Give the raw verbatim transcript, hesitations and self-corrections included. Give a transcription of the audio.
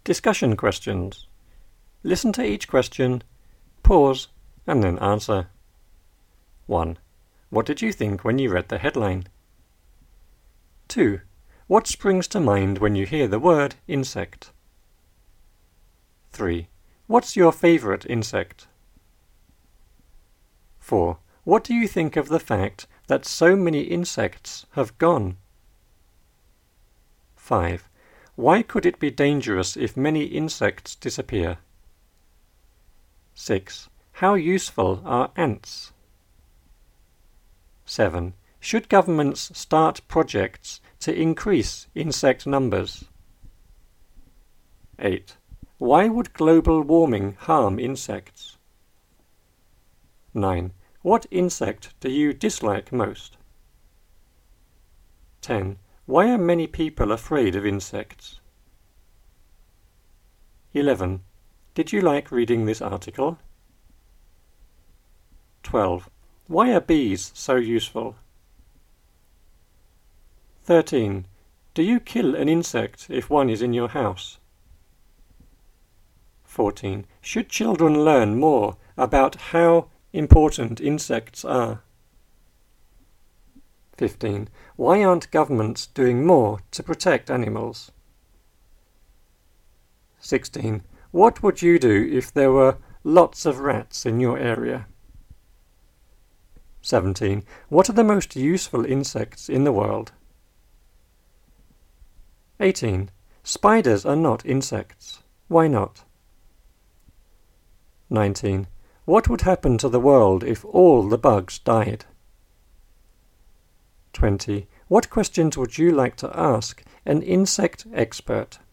Discussion questions. Listen to each question, pause, and then answer. one. What did you think when you read the headline? two. What springs to mind when you hear the word insect? three. What's your favourite insect? four. What do you think of the fact that so many insects have gone? five. Why could it be dangerous if many insects disappear? six. How useful are ants? seven. Should governments start projects to increase insect numbers? eight. Why would global warming harm insects? nine. What insect do you dislike most? ten. Why are many people afraid of insects? eleven. Did you like reading this article? twelve. Why are bees so useful? thirteen. Do you kill an insect if one is in your house? fourteen. Should children learn more about how important insects are? fifteen. Why aren't governments doing more to protect animals? sixteen. What would you do if there were lots of rats in your area? seventeen. What are the most useful insects in the world? eighteen. Spiders are not insects. Why not? nineteen. What would happen to the world if all the bugs died? twenty. What questions would you like to ask an insect expert?